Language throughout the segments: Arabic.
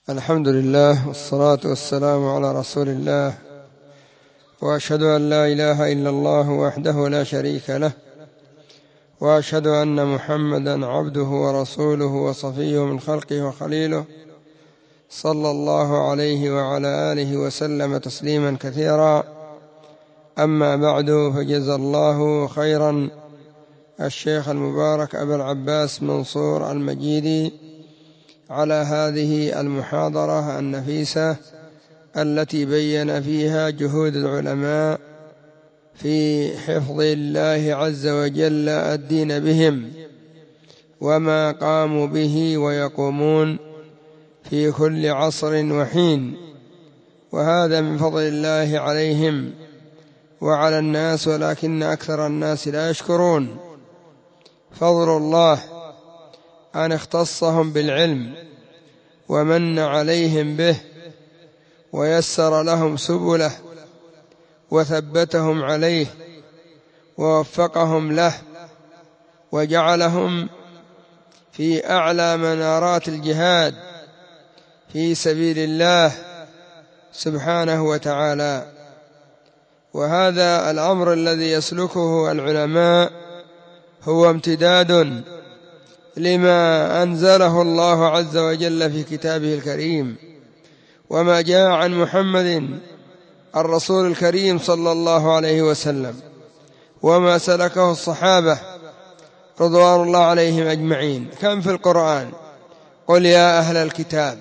الحمد لله والصلاة والسلام على رسول الله، وأشهد أن لا إله إلا الله وحده لا شريك له، وأشهد أن محمدا عبده ورسوله وصفيه من خلقه وخليله، صلى الله عليه وعلى آله وسلم تسليما كثيرا. أما بعد، فجزى الله خيرا الشيخ المبارك أبا العباس منصور المجيدي على هذه المحاضرة النفيسة التي بين فيها جهود العلماء في حفظ الله عز وجل الدين بهم، وما قاموا به ويقومون في كل عصر وحين، وهذا من فضل الله عليهم وعلى الناس، ولكن أكثر الناس لا يشكرون. فضل الله أن اختصهم بالعلم ومن عليهم به، ويسر لهم سبله، وثبتهم عليه، ووفقهم له، وجعلهم في أعلى منارات الجهاد في سبيل الله سبحانه وتعالى. وهذا الأمر الذي يسلكه العلماء هو امتداد لما أنزله الله عز وجل في كتابه الكريم، وما جاء عن محمد الرسول الكريم صلى الله عليه وسلم، وما سلكه الصحابة رضوان الله عليهم أجمعين. كم في القرآن قل يا أهل الكتاب،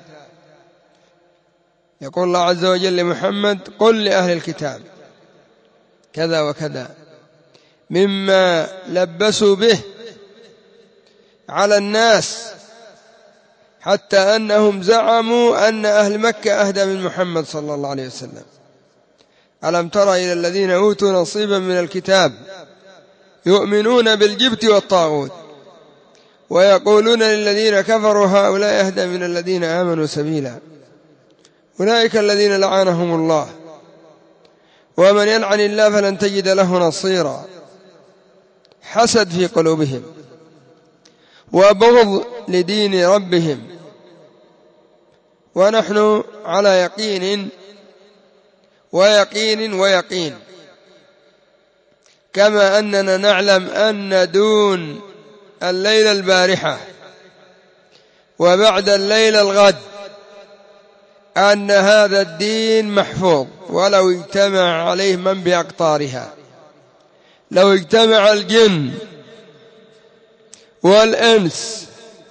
يقول الله عز وجل لمحمد قل لأهل الكتاب كذا وكذا، مما لبسوا به على الناس، حتى أنهم زعموا أن أهل مكة أهدى من محمد صلى الله عليه وسلم. ألم تر إلى الذين أوتوا نصيبا من الكتاب يؤمنون بالجبت والطاغوت، ويقولون للذين كفروا هؤلاء أهدى من الذين آمنوا سبيلا، أولئك الذين لعنهم الله، ومن يلعن الله فلن تجد له نصيرا. حسد في قلوبهم وبغض لدين ربهم، ونحن على يقين ويقين، كما أننا نعلم أن دون الليلة البارحة وبعد الليلة الغد أن هذا الدين محفوظ، ولو اجتمع عليه من بأقطارها، لو اجتمع الجن والإنس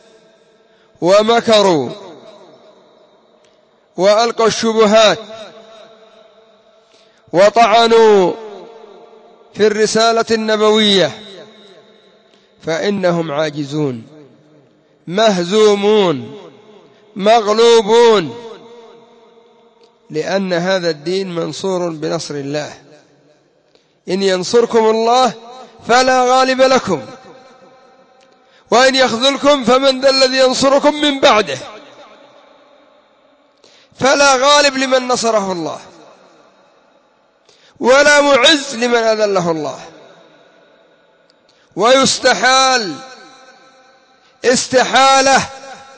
ومكروا وألقوا الشبهات وطعنوا في الرسالة النبوية، فإنهم عاجزون مهزومون مغلوبون، لأن هذا الدين منصور بنصر الله. إن ينصركم الله فلا غالب لكم، وإن يخذلكم فمن ذا الذي ينصركم من بعده. فلا غالب لمن نصره الله، ولا معز لمن أذله الله. ويستحال استحالة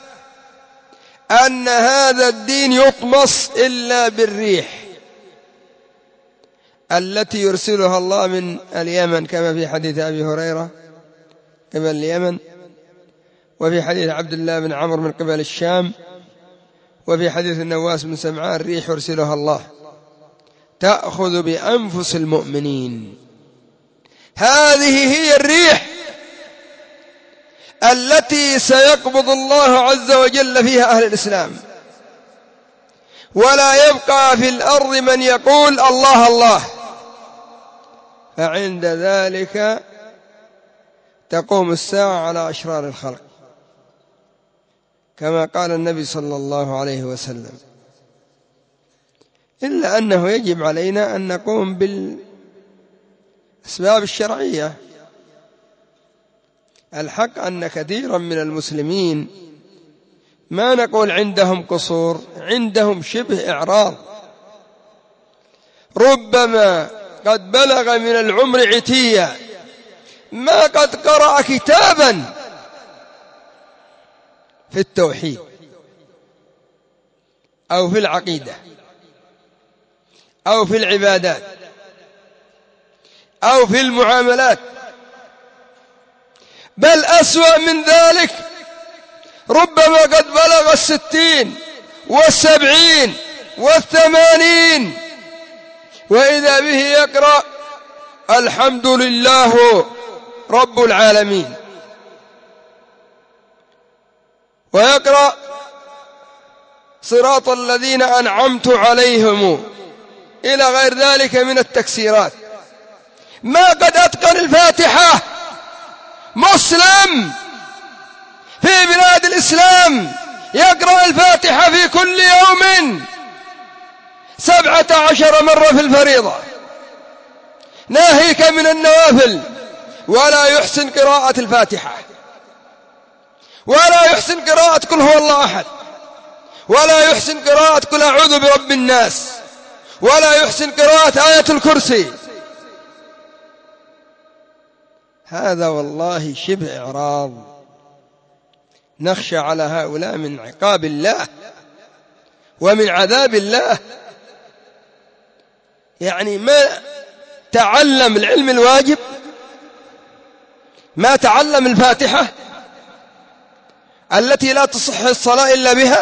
أن هذا الدين يطمس إلا بالريح التي يرسلها الله من اليمن، كما في حديث أبي هريرة قبل اليمن، وفي حديث عبد الله بن عمرو من قبل الشام، وفي حديث النواس بن سمعان الريح يرسلها الله تأخذ بأنفس المؤمنين. هذه هي الريح التي سيقبض الله عز وجل فيها أهل الإسلام، ولا يبقى في الأرض من يقول الله الله، فعند ذلك تقوم الساعة على أشرار الخلق، كما قال النبي صلى الله عليه وسلم. إلا أنه يجب علينا أن نقوم بالأسباب الشرعية. الحق أن كثيرا من المسلمين ما نقول عندهم قصور، عندهم شبه إعراض، ربما قد بلغ من العمر عتيا ما قد قرأ كتابا في التوحيد، أو في العقيدة أو في العبادات أو في المعاملات، بل أسوأ من ذلك ربما قد بلغ 60 و70 و80 وإذا به يقرأ الحمد لله رب العالمين، ويقرأ صراط الذين أنعمت عليهم إلى غير ذلك من التكسيرات. ما قد أتقن الفاتحة مسلم في بلاد الإسلام يقرأ الفاتحة في كل يوم 17 مرة في الفريضة، ناهيك من النوافل، ولا يحسن قراءة الفاتحة، ولا يحسن قراءة قل هو الله أحد، ولا يحسن قراءة قل أعوذ برب الناس، ولا يحسن قراءة آية الكرسي. هذا والله شبه إعراض. نخشى على هؤلاء من عقاب الله ومن عذاب الله. يعني ما تعلم العلم الواجب، ما تعلم الفاتحة التي لا تصح الصلاة إلا بها،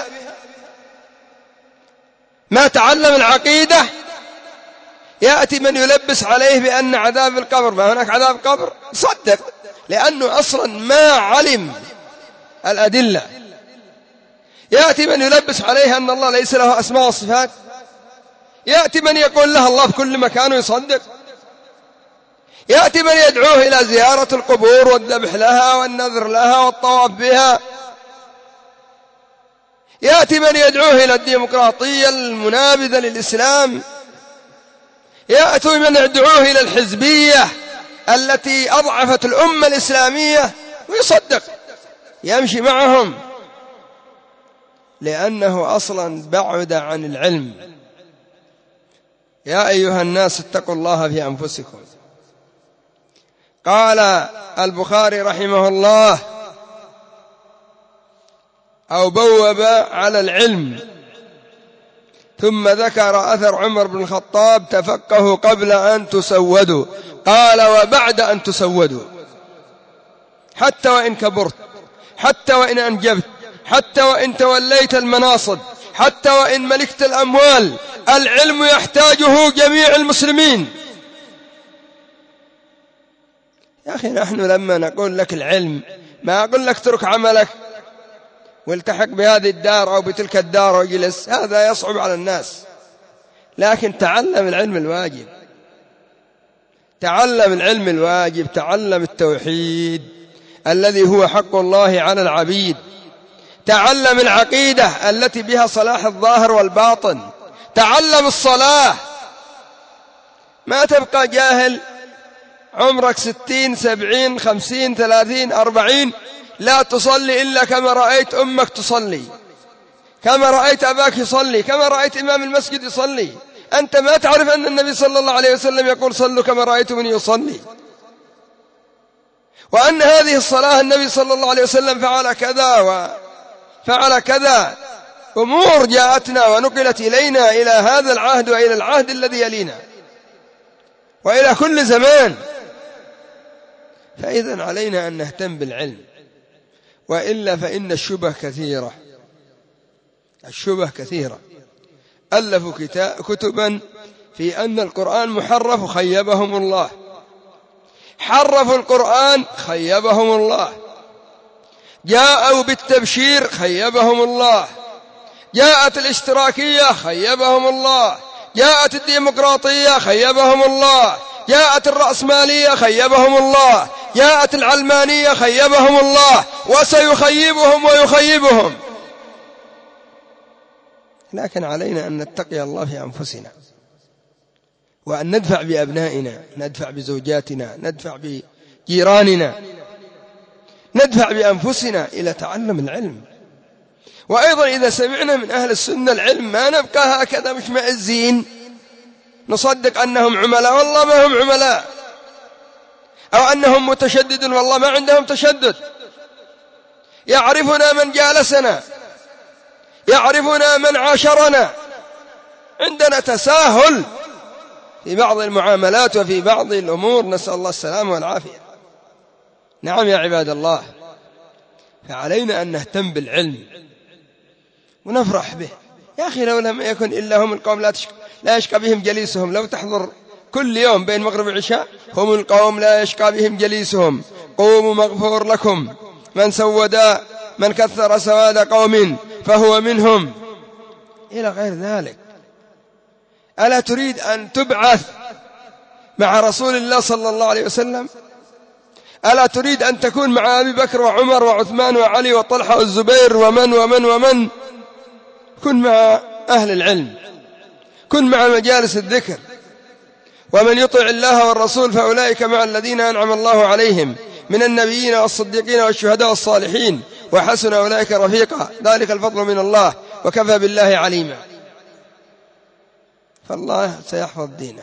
ما تعلم العقيدة. يأتي من يلبس عليه بأن عذاب القبر، ما هناك عذاب قبر، صدق، لأنه أصلا ما علم الأدلة. يأتي من يلبس عليه أن الله ليس له أسماء وصفات، يأتي من يقول له الله في كل مكان ويصدق، يأتي من يدعوه إلى زيارة القبور والذبح لها والنذر لها والطواف بها، يأتي من يدعوه إلى الديمقراطية المنابذة للإسلام، يأتي من يدعوه إلى الحزبية التي أضعفت الأمة الإسلامية ويصدق، يمشي معهم، لأنه أصلا بعد عن العلم. يا أيها الناس اتقوا الله في أنفسكم. قال البخاري رحمه الله أو بوب على العلم، ثم ذكر أثر عمر بن الخطاب: تفقهوا قبل أن تسودوا. قال: وبعد أن تسودوا، حتى وإن كبرت، حتى وإن أنجبت، حتى وإن توليت المناصب، حتى وإن ملكت الأموال، العلم يحتاجه جميع المسلمين. يا أخي نحن لما نقول لك العلم ما أقول لك ترك عملك والتحق بهذه الدار أو بتلك الدار واجلس، هذا يصعب على الناس، لكن تعلم العلم الواجب، تعلم العلم الواجب، تعلم التوحيد الذي هو حق الله على العبيد، تعلم العقيدة التي بها صلاح الظاهر والباطن، تعلم الصلاة. ما تبقى جاهل عمرك 60 70 50 30 40 لا تصلي إلا كما رأيت أمك تصلي، كما رأيت أباك يصلي، كما رأيت إمام المسجد يصلي. أنت ما تعرف أن النبي صلى الله عليه وسلم يقول: صلوا كما رأيتموني يصلي، وأن هذه الصلاة النبي صلى الله عليه وسلم فعل كذا وفعل كذا. أمور جاءتنا ونقلت إلينا إلى هذا العهد وإلى العهد الذي يلينا وإلى كل زمان. فإذن علينا أن نهتم بالعلم، وإلا فإن الشبه كثيرة، الشبه كثيرة. ألفوا كتبا في أن القرآن محرف، خيبهم الله. حرفوا القرآن، خيبهم الله. جاءوا بالتبشير، خيبهم الله. جاءت الاشتراكية، خيبهم الله. جاءت الديمقراطية، خيبهم الله. جاءت الرأسمالية، خيبهم الله. جاءت العلمانية، خيبهم الله، وسيخيبهم ويخيبهم. لكن علينا أن نتقي الله في أنفسنا، وأن ندفع بأبنائنا، ندفع بزوجاتنا، ندفع بجيراننا، ندفع بأنفسنا إلى تعلم العلم. وأيضا إذا سمعنا من أهل السنة العلم ما نبقى هكذا مشمئزين نصدق أنهم عملاء، والله ما هم عملاء، أو أنهم متشددون، والله ما عندهم تشدد. يعرفنا من جالسنا، يعرفنا من عاشرنا، عندنا تساهل في بعض المعاملات وفي بعض الأمور، نسأل الله السلامة والعافية. نعم يا عباد الله، فعلينا أن نهتم بالعلم ونفرح به. يا أخي لو لم يكن إلا هم القوم لا يشقى بهم جليسهم. لو تحضر كل يوم بين المغرب والعشاء: هم القوم لا يشقى بهم جليسهم، قوموا مغفور لكم، من كثر سواد قوم فهو منهم، إلى غير ذلك. ألا تريد أن تبعث مع رسول الله صلى الله عليه وسلم؟ ألا تريد أن تكون مع أبي بكر وعمر وعثمان وعلي وطلحة والزبير ومن؟ كن مع أهل العلم، كن مع مجالس الذكر. ومن يطع الله والرسول فأولئك مع الذين أنعم الله عليهم من النبيين والصديقين والشهداء والصالحين وحسن أولئك رفيقا، ذلك الفضل من الله وكفى بالله عليما. فالله سيحفظ دينه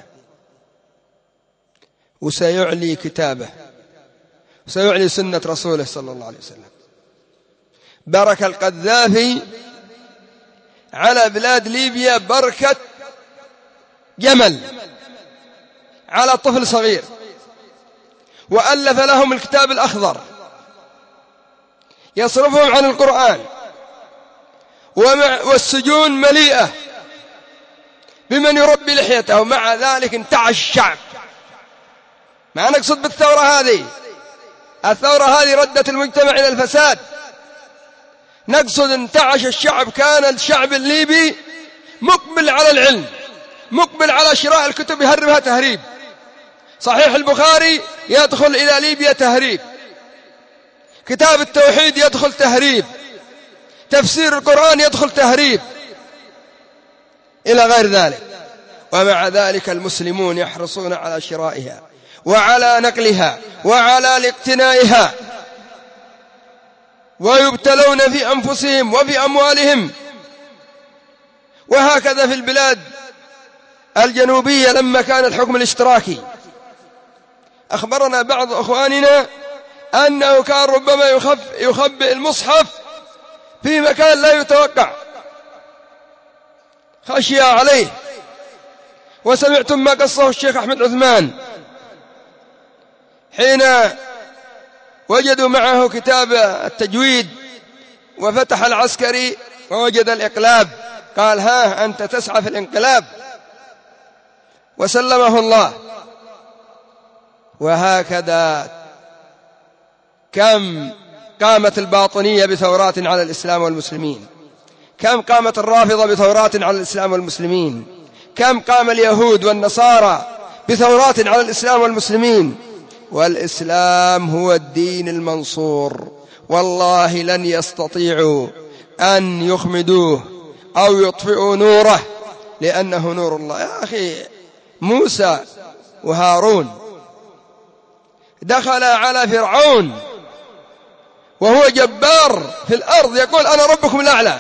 وسيعلي كتابه وسيعلي سنة رسوله صلى الله عليه وسلم. برك القذافي على بلاد ليبيا بركة جمل على طفل صغير، وألف لهم الكتاب الأخضر يصرفهم عن القرآن، والسجون مليئة بمن يربي لحيته، ومع ذلك انتعش الشعب. ما نقصد بالثورة هذه، الثورة هذه ردت المجتمع إلى الفساد، نقصد انتعش الشعب. كان الشعب الليبي مقبل على العلم، مقبل على شراء الكتب يهربها تهريب. صحيح البخاري يدخل إلى ليبيا تهريب، كتاب التوحيد يدخل تهريب، تفسير القرآن يدخل تهريب، إلى غير ذلك. ومع ذلك المسلمون يحرصون على شرائها وعلى نقلها وعلى اقتنائها، ويبتلون في أنفسهم وفي أموالهم. وهكذا في البلاد الجنوبية لما كان الحكم الاشتراكي، أخبرنا بعض أخواننا أنه كان ربما يخبئ المصحف في مكان لا يتوقع خشية عليه. وسمعتم ما قصه الشيخ أحمد عثمان حين وجدوا معه كتاب التجويد، وفتح العسكري ووجد الإقلاب، قال: ها أنت تسعى في الانقلاب، وسلمه الله. وهكذا كم قامت الباطنية بثورات على الإسلام والمسلمين، كم قامت الرافضة بثورات على الإسلام والمسلمين، كم قام اليهود والنصارى بثورات على الإسلام والمسلمين. والإسلام هو الدين المنصور، والله لن يستطيعوا أن يخمدوه أو يطفئوا نوره، لأنه نور الله. يا أخي موسى وهارون دخل على فرعون وهو جبار في الأرض يقول: أنا ربكم الأعلى،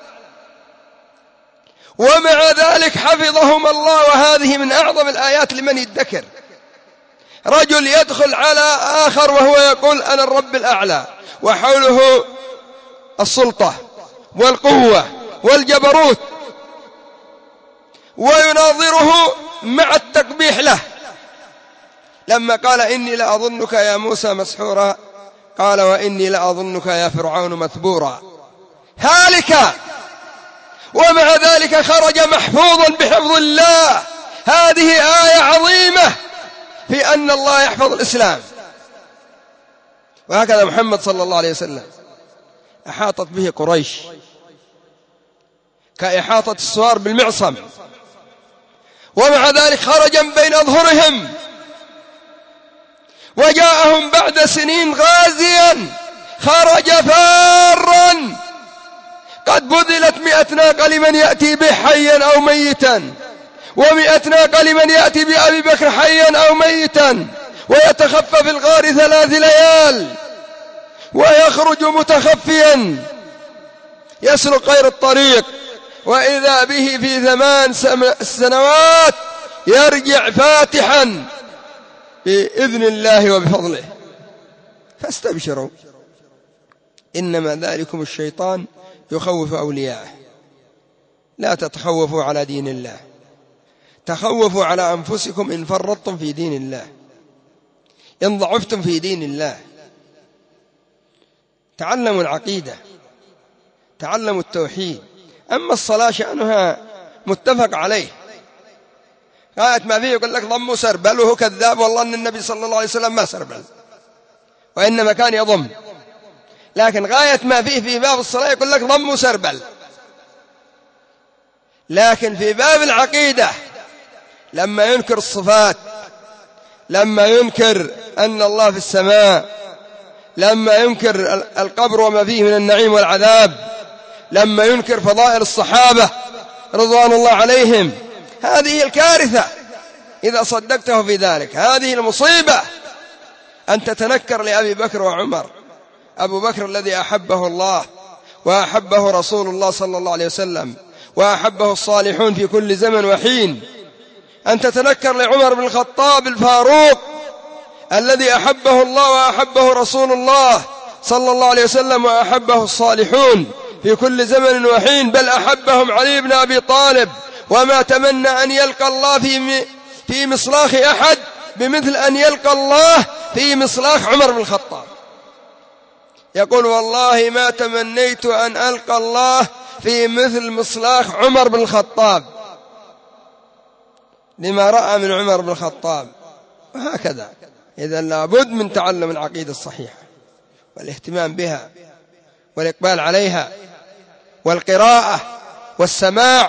ومع ذلك حفظهم الله. وهذه من أعظم الآيات لمن يدكر. رجل يدخل على آخر وهو يقول: أنا الرب الأعلى، وحوله السلطة والقوة والجبروت، ويناظره مع التقبيح له. لما قال: إني لأظنك يا موسى مسحورا، قال: وإني لأظنك يا فرعون مثبورا، هالكا. ومع ذلك خرج محفوظا بحفظ الله. هذه آية عظيمة في أن الله يحفظ الإسلام. وهكذا محمد صلى الله عليه وسلم أحاطت به قريش كإحاطة السوار بالمعصم، ومع ذلك خرج من بين أظهرهم، وجاءهم بعد سنين غازيا، خرج فارا، قد بذلت 100 ناقة لمن يأتي به حيا أو ميتا، و100 ناقة لمن يأتي بأبي بكر حيا أو ميتا، ويتخفى في الغار 3 ليال، ويخرج متخفيا يسلك غير الطريق، وإذا به في 8 سنوات يرجع فاتحا بإذن الله وبفضله. فاستبشروا، إنما ذلكم الشيطان يخوف أولياءه. لا تتخوفوا على دين الله، تخوفوا على أنفسكم إن فرطتم في دين الله، إن ضعفتم في دين الله. تعلموا العقيدة، تعلموا التوحيد. أما الصلاة شأنها متفق عليه، غاية ما فيه يقول لك ضم سربل وهو كذاب، والله أن النبي صلى الله عليه وسلم ما سربل وإنما كان يضم، لكن غاية ما فيه في باب الصلاة يقول لك ضم سربل. لكن في باب العقيدة لما ينكر الصفات، لما ينكر أن الله في السماء، لما ينكر القبر وما فيه من النعيم والعذاب، لما ينكر فضائل الصحابة رضوان الله عليهم، هذه الكارثة إذا صدقته في ذلك. هذه المصيبة أن تتنكر لأبي بكر وعمر. أبو بكر الذي أحبه الله وأحبه رسول الله صلى الله عليه وسلم وأحبه الصالحون في كل زمن وحين، أن تتنكر لعمر بن الخطاب الفاروق الذي أحبه الله وأحبه رسول الله صلى الله عليه وسلم وأحبه الصالحون في كل زمن وحين، بل أحبهم علي بن أبي طالب، وما تمنى أن يلقى الله في مصلاخ أحد بمثل أن يلقى الله في مصلاخ عمر بن الخطاب. يقول والله ما تمنيت أن ألقى الله في مثل مصلاخ عمر بن الخطاب، لما رأى من عمر بن الخطاب. وهكذا إذا لابد من تعلم العقيدة الصحيحة والاهتمام بها والإقبال عليها والقراءة والسماع.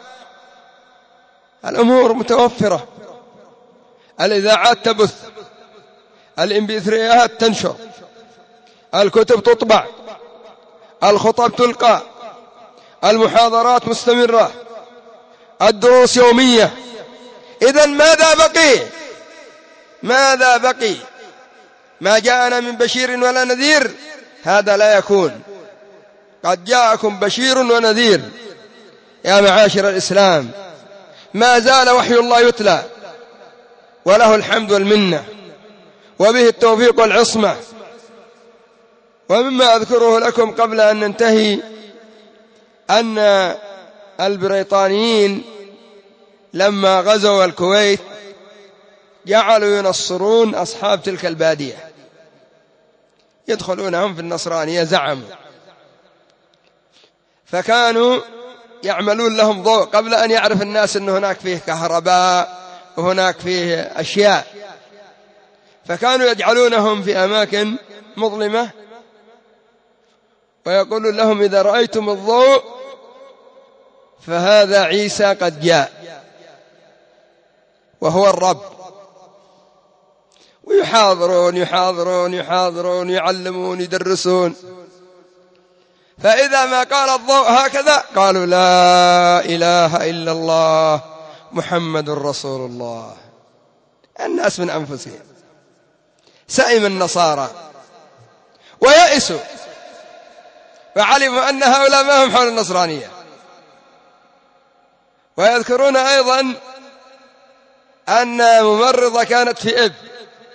الأمور متوفرة، الإذاعات تبث، الإمبيثريات تنشر، الكتب تطبع، الخطب تلقى، المحاضرات مستمرة، الدروس يومية. إذن ماذا بقي؟ ماذا بقي؟ ما جاءنا من بشير ولا نذير، هذا لا يكون. قد جاءكم بشير ونذير يا معاشر الإسلام. ما زال وحي الله يتلى وله الحمد والمنة وبه التوفيق والعصمة. ومما أذكره لكم قبل أن ننتهي أن البريطانيين لما غزوا الكويت جعلوا ينصرون أصحاب تلك البادية، يدخلونهم في النصرانية زعموا، فكانوا يعملون لهم ضوء قبل أن يعرف الناس أن هناك فيه كهرباء وهناك فيه أشياء، فكانوا يجعلونهم في أماكن مظلمة ويقولون لهم إذا رأيتم الضوء فهذا عيسى قد جاء وهو الرب. ويحاضرون يحاضرون يحاضرون يعلمون يدرسون، فإذا ما قال الضوء هكذا قالوا لا إله إلا الله محمد رسول الله. الناس من أنفسهم سئم النصارى ويأسوا وعلموا أن هؤلاء ما هم حول النصرانية. ويذكرون أيضا أن ممرضة كانت في إب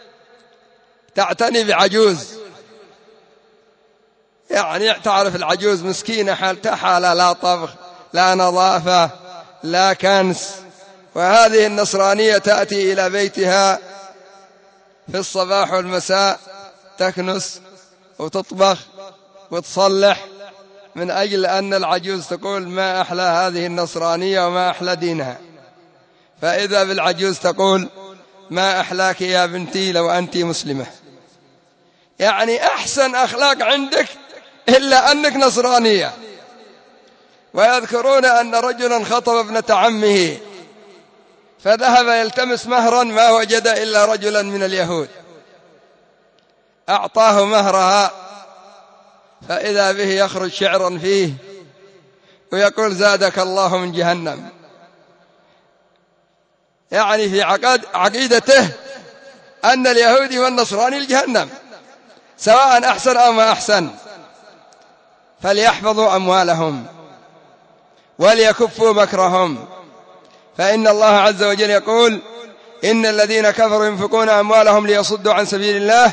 تعتني بعجوز، يعني تعرف العجوز مسكينة حالتها حالة لا طبخ لا نظافة لا كنس، وهذه النصرانية تأتي إلى بيتها في الصباح والمساء تكنس وتطبخ وتصلح، من أجل أن العجوز تقول ما أحلى هذه النصرانية وما أحلى دينها. فإذا بالعجوز تقول ما أحلاك يا بنتي لو أنت مسلمة، يعني أحسن أخلاق عندك إلا أنك نصرانية. ويذكرون أن رجلا خطب ابنة عمه فذهب يلتمس مهرا ما وجد إلا رجلا من اليهود، أعطاه مهرها، فإذا به يخرج شعرا فيه ويقول زادك الله من جهنم، يعني في عقيدته أن اليهودي والنصراني الجهنم سواء أحسن أو ما أحسن. فليحفظوا أموالهم وليكفوا مكرهم، فإن الله عز وجل يقول إن الذين كفروا ينفقون أموالهم ليصدوا عن سبيل الله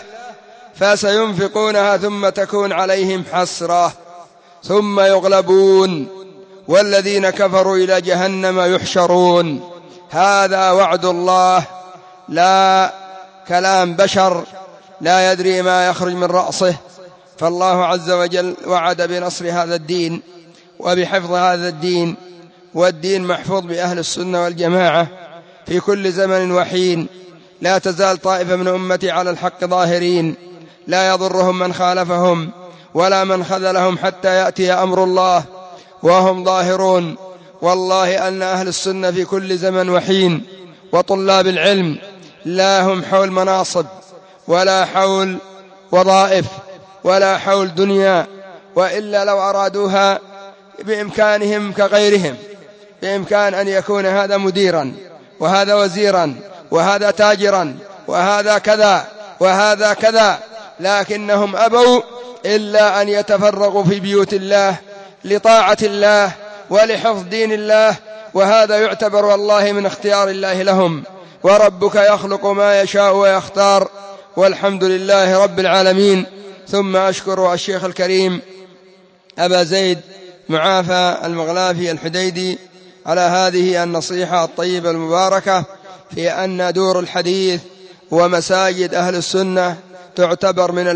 فسينفقونها ثم تكون عليهم حسرة ثم يغلبون والذين كفروا إلى جهنم يحشرون. هذا وعد الله لا كلام بشر لا يدري ما يخرج من رأسه. فالله عز وجل وعد بنصر هذا الدين وبحفظ هذا الدين، والدين محفوظ بأهل السنة والجماعة في كل زمن وحين. لا تزال طائفة من أمتي على الحق ظاهرين، لا يضرهم من خالفهم ولا من خذلهم حتى يأتي أمر الله وهم ظاهرون. والله أن أهل السنة في كل زمن وحين وطلاب العلم لا هم حول مناصب ولا حول وظائف ولا حول دنيا، وإلا لو أرادوها بإمكانهم كغيرهم، بإمكان أن يكون هذا مديرا وهذا وزيرا وهذا تاجرا وهذا كذا وهذا كذا، لكنهم أبوا إلا أن يتفرغوا في بيوت الله لطاعة الله ولحفظ دين الله، وهذا يعتبر والله من اختيار الله لهم. وربك يخلق ما يشاء ويختار، والحمد لله رب العالمين. ثم أشكر الشيخ الكريم أبا زيد معافى المغلافي الحديدي على هذه النصيحة الطيبة المباركة في أن دور الحديث ومساجد أهل السنة تعتبر من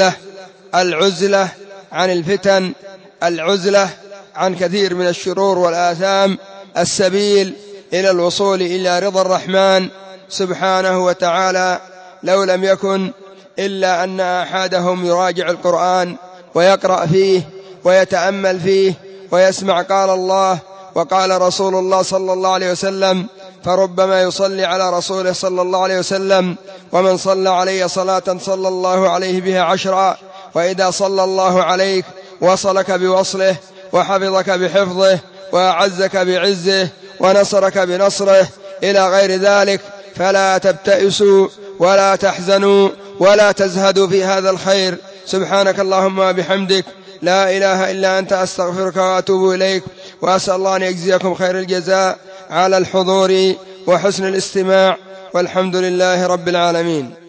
العزلة عن الفتن، العزلة عن كثير من الشرور والآثام، السبيل إلى الوصول إلى رضا الرحمن سبحانه وتعالى. لو لم يكن إلا أن أحدهم يراجع القرآن ويقرأ فيه ويتأمل فيه ويسمع قال الله وقال رسول الله صلى الله عليه وسلم، فربما يصلي على رسوله صلى الله عليه وسلم، ومن صلى عليه صلاة صلى الله عليه بها 10، وإذا صلى الله عليك وصلك بوصله وحفظك بحفظه وأعزك بعزه ونصرك بنصره إلى غير ذلك. فلا تبتئسوا ولا تحزنوا ولا تزهدوا في هذا الخير. سبحانك اللهم وبحمدك، لا إله إلا أنت، أستغفرك وأتوب إليك، وأسأل الله أن يجزيكم خير الجزاء على الحضور وحسن الاستماع، والحمد لله رب العالمين.